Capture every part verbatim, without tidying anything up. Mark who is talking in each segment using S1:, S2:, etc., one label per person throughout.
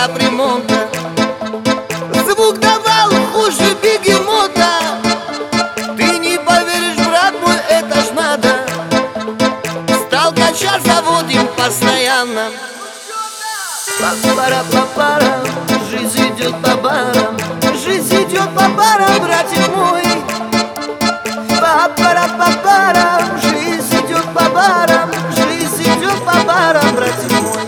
S1: капремонта. Звук давал хуже бегемота. Ты не поверишь, брат мой, это ж надо. Стал качать, заводим постоянно. Папара-папара, жизнь идет по барам, жизнь идет по барам, братик мой. Папара-папара, жизнь идет по барам, жизнь идет по барам, братик мой.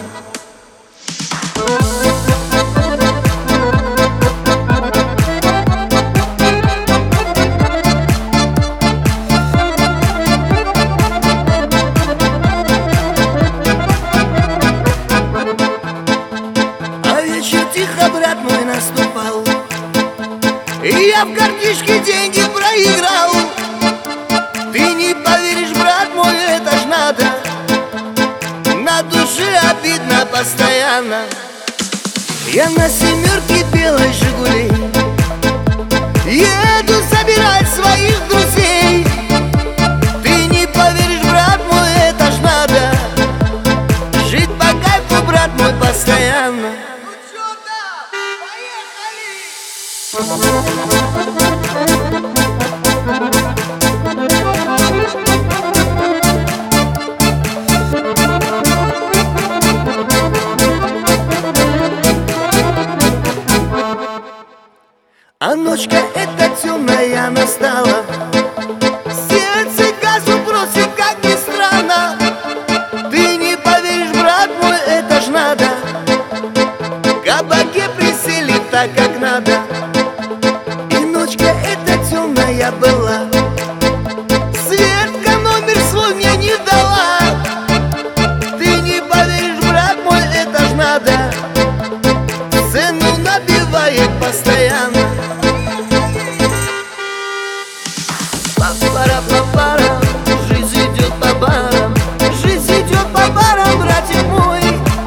S1: А вечер тихо, брат мой, наступал, и я в картишке деньги проиграл. Ты не поверишь, брат мой, это ж надо. На душе обидно постоянно. Я на семерке белой Жигулей еду собирать своих друзей. Ты не поверишь, брат мой, это ж надо. Жить по кайфу, брат мой, постоянно. Ну чё да, поехали! А ночка эта темная настала, сердце газу бросит, как ни странно. Ты не поверишь, брат мой, это ж надо. В кабаке присели так, как надо. И ночка эта темная была, Светка номер свой мне не дала. Ты не поверишь, брат мой, это ж надо. Цену набивает постоянно. Папара-папара, жизнь идет по барам, жизнь идет по барам, братик мой.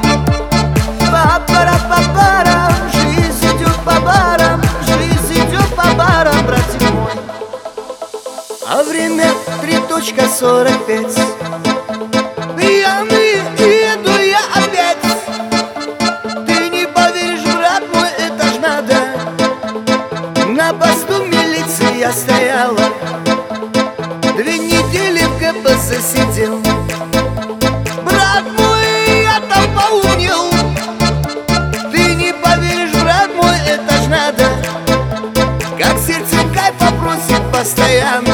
S1: Папара-папара, жизнь идет по барам, жизнь идет по барам, братик мой. А время три точка сорок пять. Пьяный еду я опять. Ты не поверишь, брат мой, это ж надо. На посту милиции я стояла, две недели в ка пэ зэ сидел. Брат мой, я там поумнел. Ты не поверишь, брат мой, это ж надо. Как сердце кайфа просит постоянно.